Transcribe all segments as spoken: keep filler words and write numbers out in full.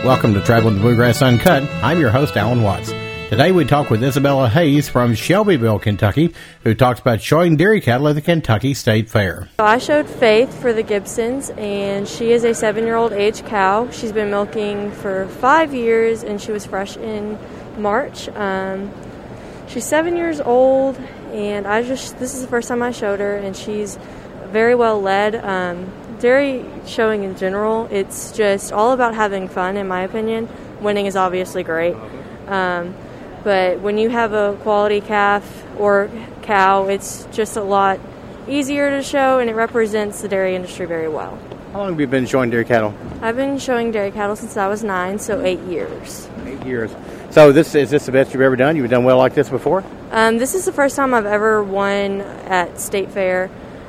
Welcome to Traveling the Bluegrass Uncut. I'm your host, Alan Watts. Today we talk with Isabella Hayes from Shelbyville, Kentucky, who talks about showing dairy cattle at the Kentucky State Fair. I showed Faith for the Gibsons, and she is a seven-year-old age cow. She's been milking for five years, and she was fresh in March. Um, she's seven years old, and I just this is the first time I showed her, and she's very well led. Um, dairy showing in general, it's just all about having fun, in my opinion. Winning is obviously great. Um, but when you have a quality calf or cow, it's just a lot easier to show, and it represents the dairy industry very well. How long have you been showing dairy cattle? I've been showing dairy cattle since I was nine, so eight years. Eight years. So this is this the best you've ever done? You've done well like this before? Um, this is the first time I've ever won at State Fair.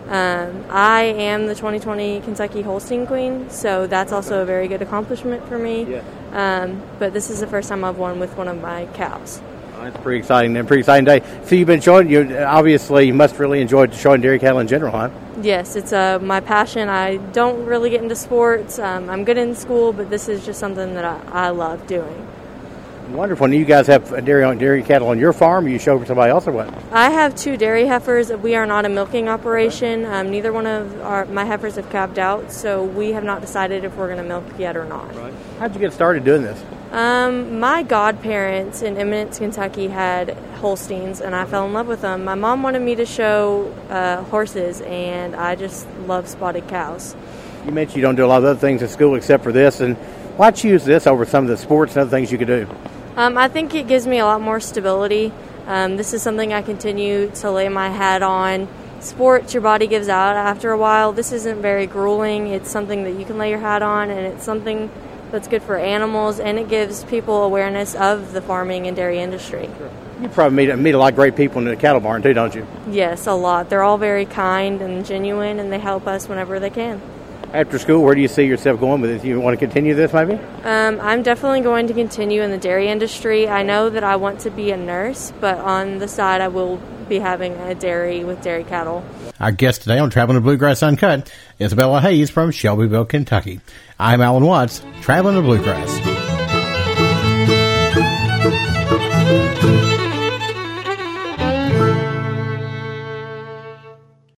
Um, I am the twenty twenty Kentucky Holstein Queen, so that's also a very good accomplishment for me. Yeah. Um, but this is the first time I've won with one of my cows. Oh, that's pretty exciting. And pretty exciting day. So you've been showing. You obviously must really enjoy showing dairy cattle in general, huh? Yes, it's uh, my passion. I don't really get into sports. Um, I'm good in school, but this is just something that I, I love doing. Wonderful. And you guys have dairy dairy cattle on your farm, or you show for somebody else, or what? I have two dairy heifers. We are not a milking operation. Um, neither one of our, my heifers have calved out, so we have not decided if we're going to milk yet or not. Right. How'd you get started doing this? Um, my godparents in Eminence, Kentucky had Holsteins, and I fell in love with them. My mom wanted me to show uh, horses, and I just love spotted cows. You mentioned you don't do a lot of other things at school except for this, and why choose this over some of the sports and other things you could do? Um, I think it gives me a lot more stability. Um, this is something I continue to lay my hat on. Sports, your body gives out after a while. This isn't very grueling. It's something that you can lay your hat on, and it's something that's good for animals, and it gives people awareness of the farming and dairy industry. You probably meet, meet a lot of great people in the cattle barn, too, don't you? Yes, a lot. They're all very kind and genuine, and they help us whenever they can. After school, where do you see yourself going with this? You want to continue this, maybe? Um, I'm definitely going to continue in the dairy industry. I know that I want to be a nurse, but on the side, I will be having a dairy with dairy cattle. Our guest today on Traveling the Bluegrass Uncut, Isabella Hayes from Shelbyville, Kentucky. I'm Alan Watts, Traveling the Bluegrass.